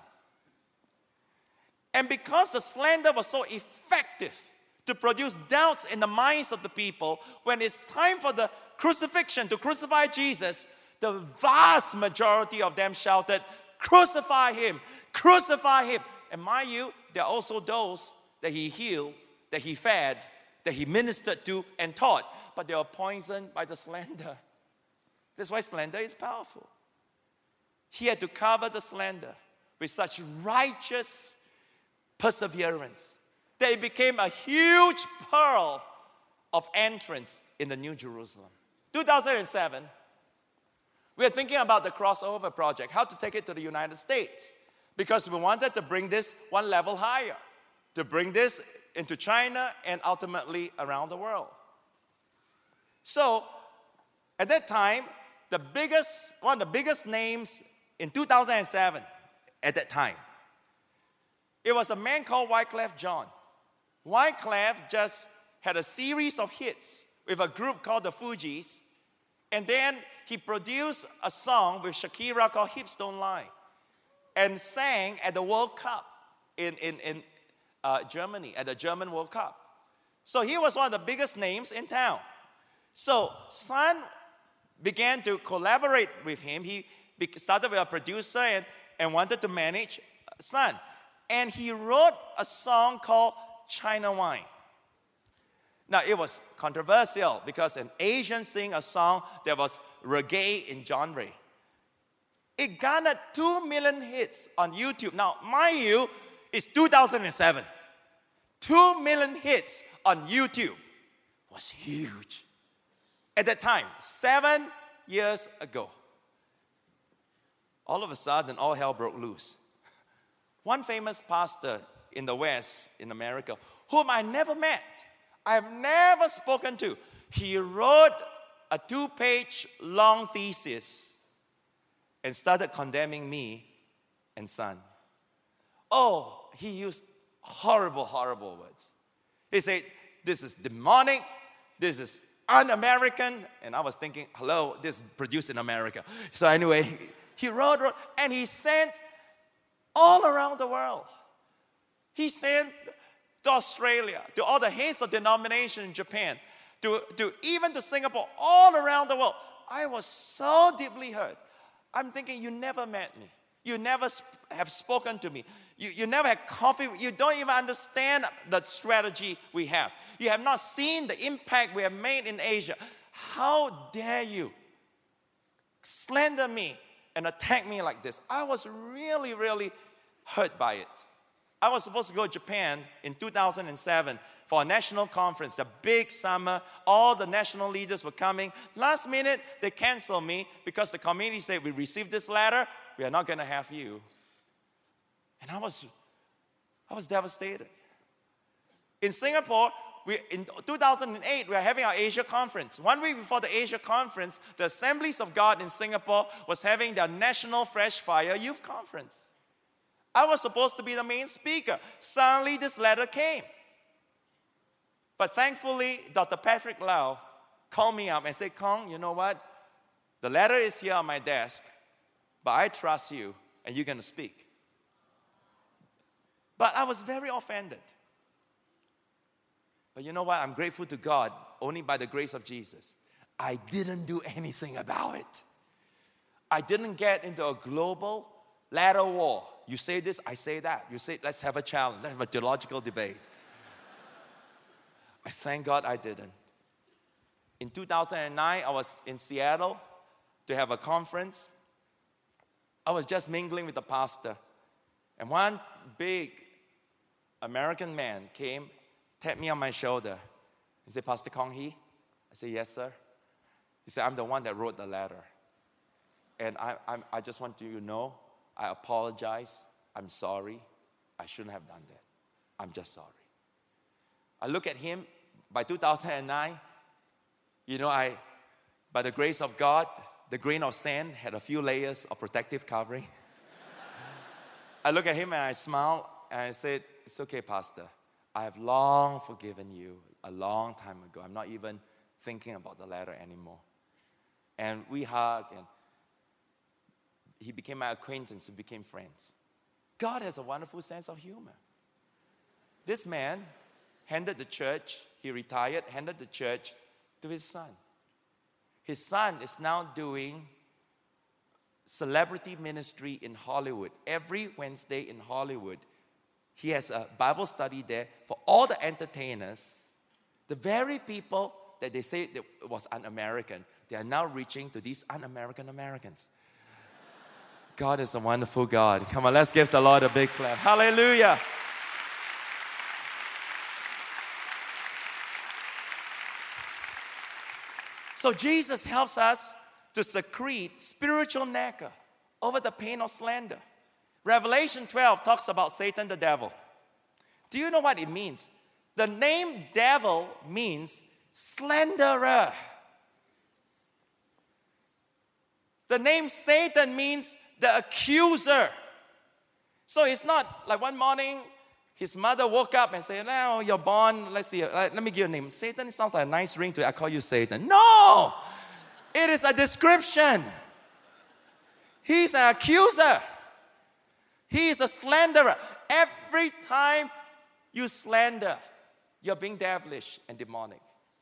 And because the slander was so effective to produce doubts in the minds of the people, when it's time for the crucifixion, to crucify Jesus, the vast majority of them shouted, crucify him, crucify him. And mind you, there are also those that he healed, that he fed, that he ministered to and taught, but they were poisoned by the slander. That's why slander is powerful. He had to cover the slander with such righteous perseverance that it became a huge pearl of entrance in the New Jerusalem. two thousand seven, we were thinking about the crossover project, how to take it to the United States, because we wanted to bring this one level higher, to bring this into China and ultimately around the world. So, at that time, the biggest, one of the biggest names in two thousand seven, at that time, it was a man called Wyclef Jean. Wyclef just had a series of hits with a group called the Fugees, and then he produced a song with Shakira called Hips Don't Lie, and sang at the World Cup in, in, in uh, Germany, at the German World Cup. So he was one of the biggest names in town. So Sun began to collaborate with him. He started with a producer and, and wanted to manage Sun. And he wrote a song called China Wine. Now, it was controversial because an Asian sing a song that was reggae in genre. It garnered two million hits on YouTube. Now, mind you, it's two thousand seven. two million hits on YouTube was huge. At that time, seven years ago, all of a sudden, all hell broke loose. One famous pastor in the West, in America, whom I never met, I have never spoken to, he wrote a two-page long thesis and started condemning me and Sun. Oh, he used horrible, horrible words. He said, this is demonic, this is un-American, and I was thinking, hello, this is produced in America. So anyway, he wrote, wrote, and he sent all around the world. He sent to Australia, to all the heads of denomination in Japan, to, to even to Singapore, all around the world. I was so deeply hurt. I'm thinking, you never met me. You never sp- have spoken to me. You, you never had coffee. You don't even understand the strategy we have. You have not seen the impact we have made in Asia. How dare you slander me and attack me like this? I was really, really hurt by it. I was supposed to go to Japan in two thousand seven for a national conference, the big summer. All the national leaders were coming. Last minute, they canceled me because the committee said, we received this letter, we are not going to have you. And I was, I was devastated. In Singapore, we, in two thousand eight, we were having our Asia conference. One week before the Asia conference, the Assemblies of God in Singapore was having their National Fresh Fire Youth Conference. I was supposed to be the main speaker. Suddenly, this letter came. But thankfully, Doctor Patrick Lau called me up and said, Kong, you know what? The letter is here on my desk, but I trust you, and you're going to speak. But I was very offended. But you know what? I'm grateful to God. only by the grace of Jesus. I didn't do anything about it. I didn't get into a global ladder war. You say this, I say that. You say, let's have a challenge. Let's have a theological debate. I thank God I didn't. In two thousand nine, I was in Seattle to have a conference. I was just mingling with the pastor. And one big American man came, tapped me on my shoulder. He said, Pastor Kong Hee? I said, yes, sir. He said, I'm the one that wrote the letter. And I, I'm, I just want you to know, I apologize. I'm sorry. I shouldn't have done that. I'm just sorry. I look at him. By two thousand nine, you know, I, by the grace of God, the grain of sand had a few layers of protective covering. I look at him and I smile and I said, it's okay, Pastor. I have long forgiven you a long time ago. I'm not even thinking about the letter anymore. And we hugged, and he became my acquaintance. We became friends. God has a wonderful sense of humor. This man handed the church, he retired, handed the church to his son. His son is now doing celebrity ministry in Hollywood. Every Wednesday in Hollywood, he has a Bible study there for all the entertainers. The very people that they say that was un-American, they are now reaching to these un-American Americans. God is a wonderful God. Come on, let's give the Lord a big clap. Hallelujah. So Jesus helps us to secrete spiritual nacre over the pain of slander. Revelation twelve talks about Satan the devil. Do you know what it means? The name devil means slanderer. The name Satan means the accuser. So it's not like one morning his mother woke up and said, now you're born, let's see, let me give you a name. Satan, it sounds like a nice ring to it. I call you Satan. No! It is a description. He's an accuser. He is a slanderer. Every time you slander, you're being devilish and demonic.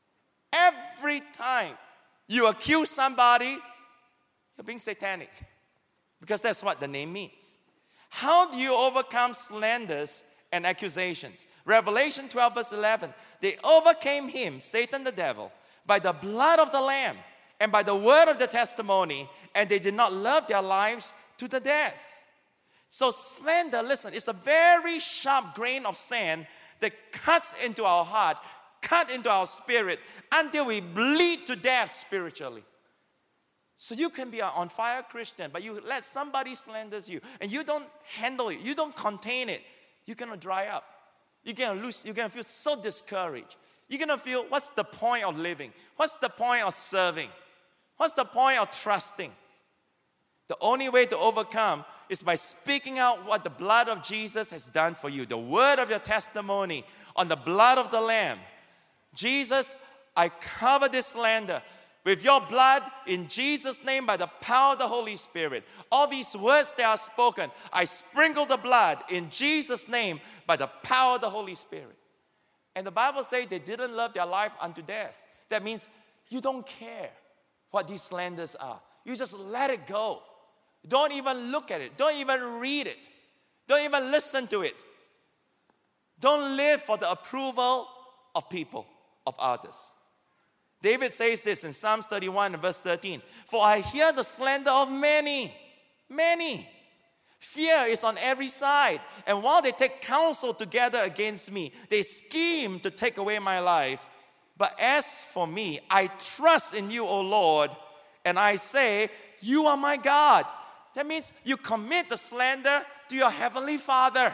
Every time you accuse somebody, you're being satanic. Because that's what the name means. How do you overcome slanders and accusations? Revelation twelve verse eleven. They overcame him, Satan the devil, by the blood of the Lamb and by the word of the testimony, and they did not love their lives to the death. So slander, listen, it's a very sharp grain of sand that cuts into our heart, cut into our spirit, until we bleed to death spiritually. So you can be an on-fire Christian, but you let somebody slanders you, and you don't handle it, you don't contain it, you're going to dry up. You're going to lose, you're going to feel so discouraged. You're going to feel, what's the point of living? What's the point of serving? What's the point of trusting? The only way to overcome is by speaking out what the blood of Jesus has done for you, the word of your testimony on the blood of the Lamb. Jesus, I cover this slander with your blood in Jesus' name by the power of the Holy Spirit. All these words that are spoken, I sprinkle the blood in Jesus' name by the power of the Holy Spirit. And the Bible says they didn't love their life unto death. That means you don't care what these slanders are. You just let it go. Don't even look at it. Don't even read it. Don't even listen to it. Don't live for the approval of people, of others. David says this in Psalms thirty-one verse thirteen. For I hear the slander of many, many. Fear is on every side. And while they take counsel together against me, they scheme to take away my life. But as for me, I trust in you, O Lord, and I say, you are my God. That means you commit the slander to your heavenly Father.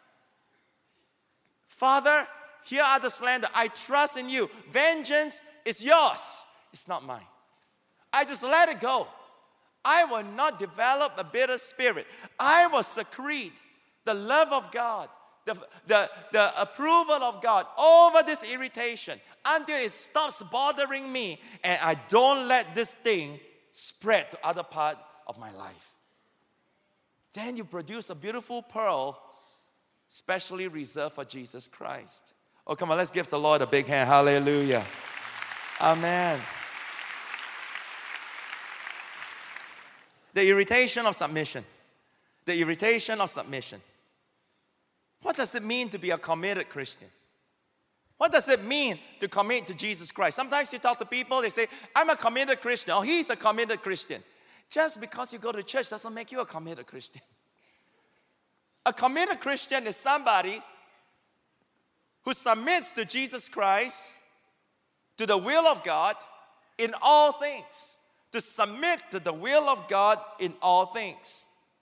Father, here are the slander. I trust in you. Vengeance is yours. It's not mine. I just let it go. I will not develop a bitter spirit. I will secrete the love of God, the, the, the approval of God over this irritation until it stops bothering me and I don't let this thing spread to other part of my life. Then you produce a beautiful pearl specially reserved for Jesus Christ. Oh, come on, let's give the Lord a big hand. Hallelujah. Amen. The irritation of submission. The irritation of submission. What does it mean to be a committed Christian? What does it mean to commit to Jesus Christ? Sometimes you talk to people, they say, I'm a committed Christian, or he's a committed Christian. Just because you go to church doesn't make you a committed Christian. A committed Christian is somebody who submits to Jesus Christ, to the will of God in all things. To submit to the will of God in all things.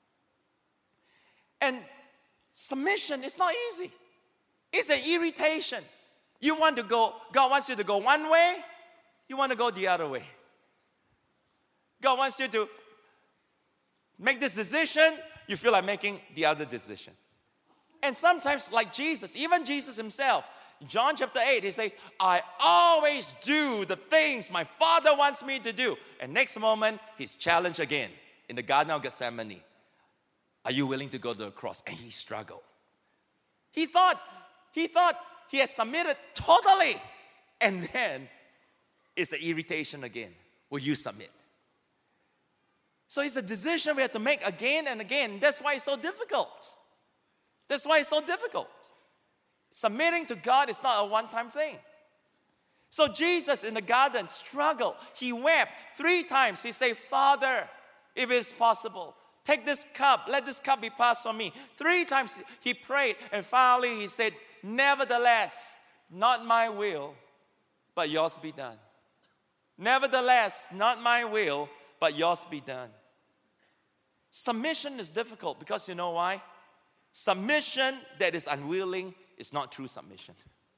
And submission is not easy. It's an irritation. You want to go, God wants you to go one way, you want to go the other way. God wants you to make this decision, you feel like making the other decision. And sometimes, like Jesus, even Jesus himself, John chapter eight, he says, I always do the things my Father wants me to do. And next moment, he's challenged again in the Garden of Gethsemane. Are you willing to go to the cross? And he struggled. He thought, he thought he had submitted totally. And then it's an irritation again. Will you submit? So it's a decision we have to make again and again. That's why it's so difficult. That's why it's so difficult. Submitting to God is not a one-time thing. So Jesus in the garden struggled. He wept three times. He said, Father, if it is possible, take this cup. Let this cup be passed from me. Three times he prayed. And finally he said, nevertheless, not my will, but yours be done. Nevertheless, not my will, but yours be done. Submission is difficult because you know why? Submission that is unwilling is not true submission.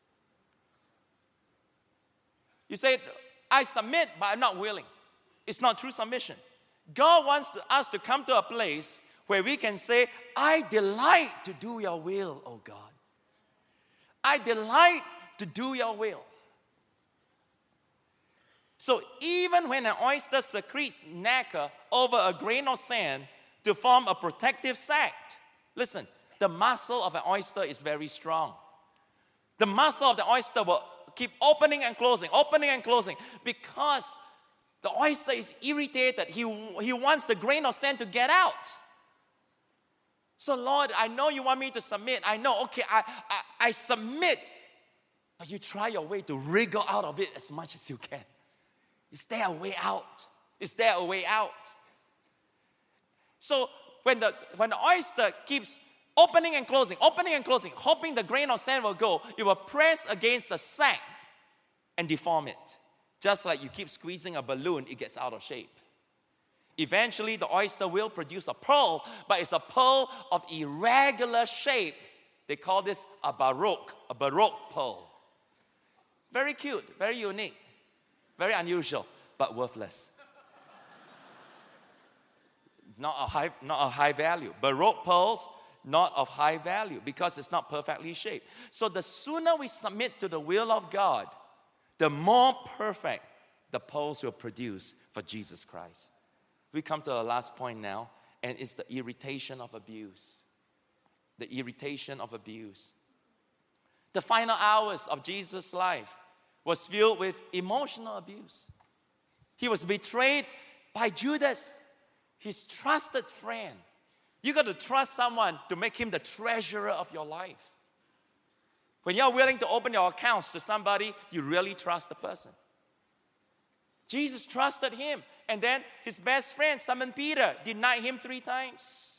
You say, I submit, but I'm not willing. It's not true submission. God wants to, us to come to a place where we can say, I delight to do your will, oh God. I delight to do your will. So even when an oyster secretes nacre over a grain of sand to form a protective sac, listen, the muscle of an oyster is very strong. The muscle of the oyster will keep opening and closing, opening and closing, because the oyster is irritated. He, he wants the grain of sand to get out. So Lord, I know you want me to submit. I know, okay, I, I, I submit. But you try your way to wriggle out of it as much as you can. Is there a way out? Is there a way out? So when the, when the oyster keeps opening and closing, opening and closing, hoping the grain of sand will go, it will press against the sac and deform it. Just like you keep squeezing a balloon, it gets out of shape. Eventually, the oyster will produce a pearl, but it's a pearl of irregular shape. They call this a baroque, a baroque pearl. Very cute, very unique, very unusual, but worthless. Not a high, not a high value. Baroque pearls, not of high value because it's not perfectly shaped. So the sooner we submit to the will of God, the more perfect the pearls will produce for Jesus Christ. We come to the last point now, and it's the irritation of abuse. The irritation of abuse. The final hours of Jesus' life was filled with emotional abuse. He was betrayed by Judas, his trusted friend. You got to trust someone to make him the treasurer of your life. When you're willing to open your accounts to somebody, you really trust the person. Jesus trusted him. And then his best friend, Simon Peter, denied him three times.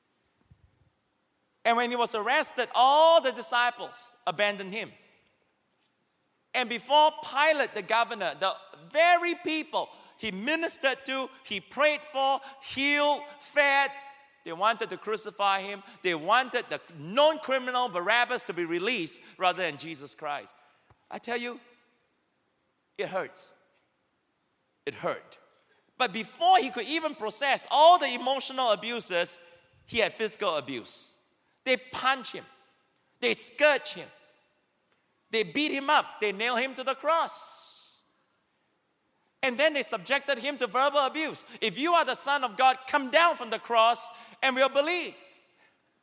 And when he was arrested, all the disciples abandoned him. And before Pilate, the governor, the very people he ministered to, he prayed for, healed, fed, they wanted to crucify him. They wanted the known criminal Barabbas to be released rather than Jesus Christ. I tell you, it hurts. It hurt. But before he could even process all the emotional abuses, he had physical abuse. They punched him. They scourged him. They beat him up. They nailed him to the cross. And then they subjected him to verbal abuse. If you are the Son of God, come down from the cross and we'll believe.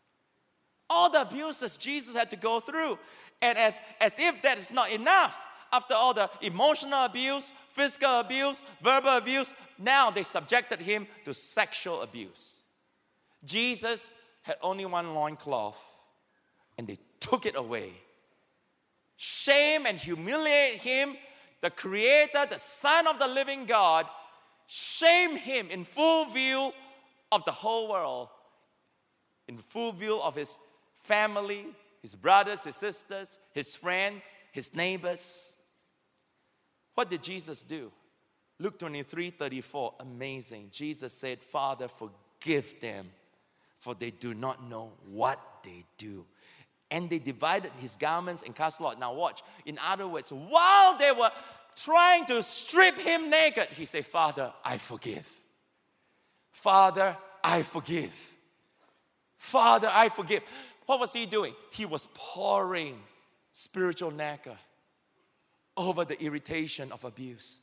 All the abuses Jesus had to go through. And as, as if that is not enough, after all the emotional abuse, physical abuse, verbal abuse, now they subjected him to sexual abuse. Jesus had only one loincloth, and they took it away. Shame and humiliate him, the Creator, the Son of the living God, shame him in full view of the whole world, in full view of his family, his brothers, his sisters, his friends, his neighbors. What did Jesus do? Luke twenty-three thirty-four, amazing. Jesus said, Father, forgive them, for they do not know what they do. And they divided his garments and cast lot. Now watch. In other words, while they were trying to strip him naked, he said, Father, I forgive. Father, I forgive. Father, I forgive. What was he doing? He was pouring spiritual nacre over the irritation of abuse.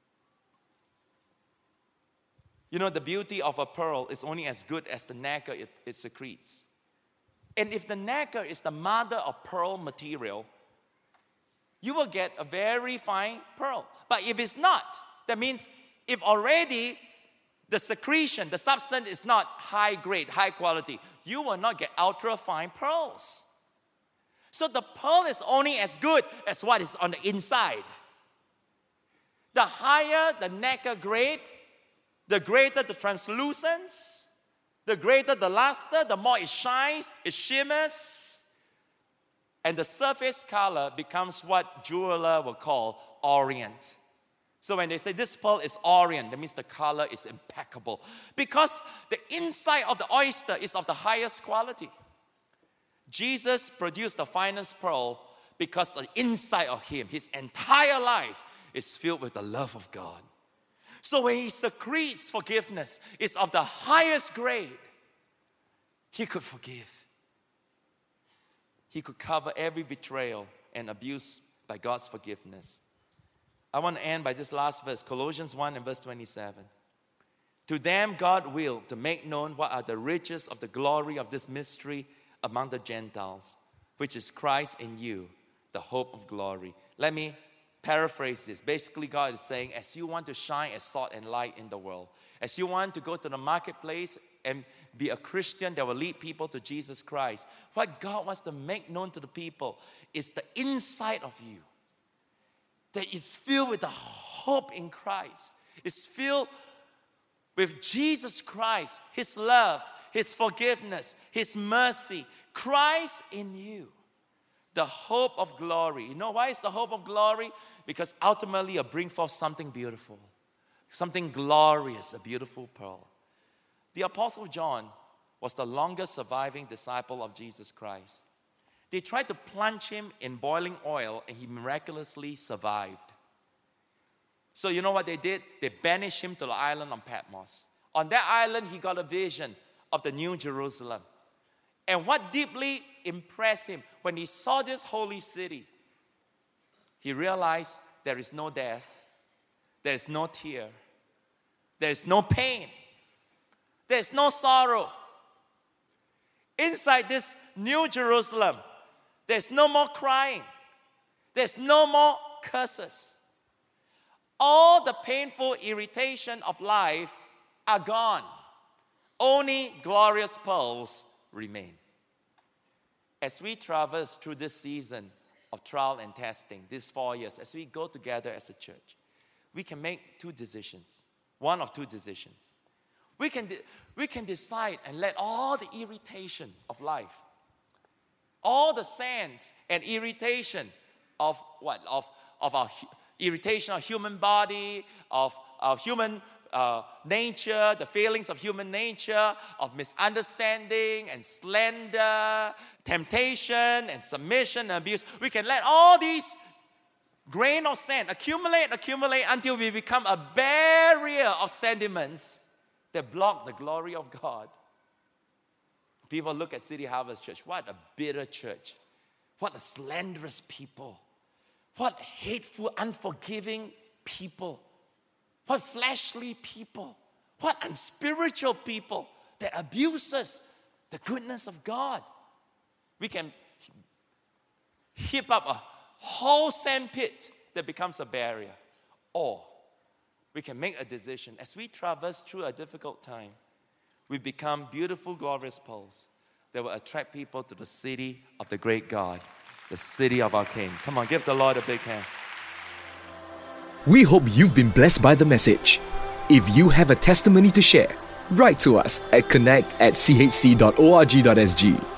You know, the beauty of a pearl is only as good as the nacre it, it secretes. And if the nacre is the mother of pearl material, you will get a very fine pearl. But if it's not, that means if already the secretion, the substance is not high grade, high quality, you will not get ultra fine pearls. So the pearl is only as good as what is on the inside. The higher the nacre grade, the greater the translucence, the greater the luster, the more it shines, it shimmers, and the surface color becomes what jeweler will call orient. So when they say this pearl is orient, that means the color is impeccable, because the inside of the oyster is of the highest quality. Jesus produced the finest pearl because the inside of him, his entire life, is filled with the love of God. So when he secretes forgiveness, it's of the highest grade. He could forgive. He could cover every betrayal and abuse by God's forgiveness. I want to end by this last verse, Colossians one and verse twenty-seven. To them God willed to make known what are the riches of the glory of this mystery among the Gentiles, which is Christ in you, the hope of glory. Let me paraphrase this. Basically, God is saying, as you want to shine as salt and light in the world, as you want to go to the marketplace and be a Christian that will lead people to Jesus Christ, what God wants to make known to the people is the inside of you that is filled with the hope in Christ. It's filled with Jesus Christ, His love, His forgiveness, His mercy. Christ in you, the hope of glory. You know why it's the hope of glory? Because ultimately it'll bring forth something beautiful, something glorious, a beautiful pearl. The Apostle John was the longest surviving disciple of Jesus Christ. They tried to plunge him in boiling oil and he miraculously survived. So you know what they did? They banished him to the island of Patmos. On that island, he got a vision of the New Jerusalem. And what deeply impressed him when he saw this holy city, he realized there is no death, there is no tear, there is no pain, there is no sorrow. Inside this New Jerusalem, there's no more crying, there's no more curses. All the painful irritation of life are gone. Only glorious pearls remain. As we traverse through this season of trial and testing, these four years, as we go together as a church, we can make two decisions. One of two decisions. We can, de- we can decide and let all the irritation of life, all the sands and irritation of what? Of, of our hu- irritation of human body, of our human uh, nature, the failings of human nature, of misunderstanding and slander, temptation and submission and abuse. We can let all these grain of sand accumulate, accumulate until we become a barrier of sentiments that block the glory of God. People look at City Harvest Church. What a bitter church. What a slanderous people. What hateful, unforgiving people. What fleshly people. What unspiritual people that abuses the goodness of God. We can heap up a whole sand pit that becomes a barrier. Or we can make a decision as we traverse through a difficult time, we become beautiful, glorious pearls that will attract people to the city of the great God, the city of our King. Come on, give the Lord a big hand. We hope you've been blessed by the message. If you have a testimony to share, write to us at connect at c h c dot org dot s g.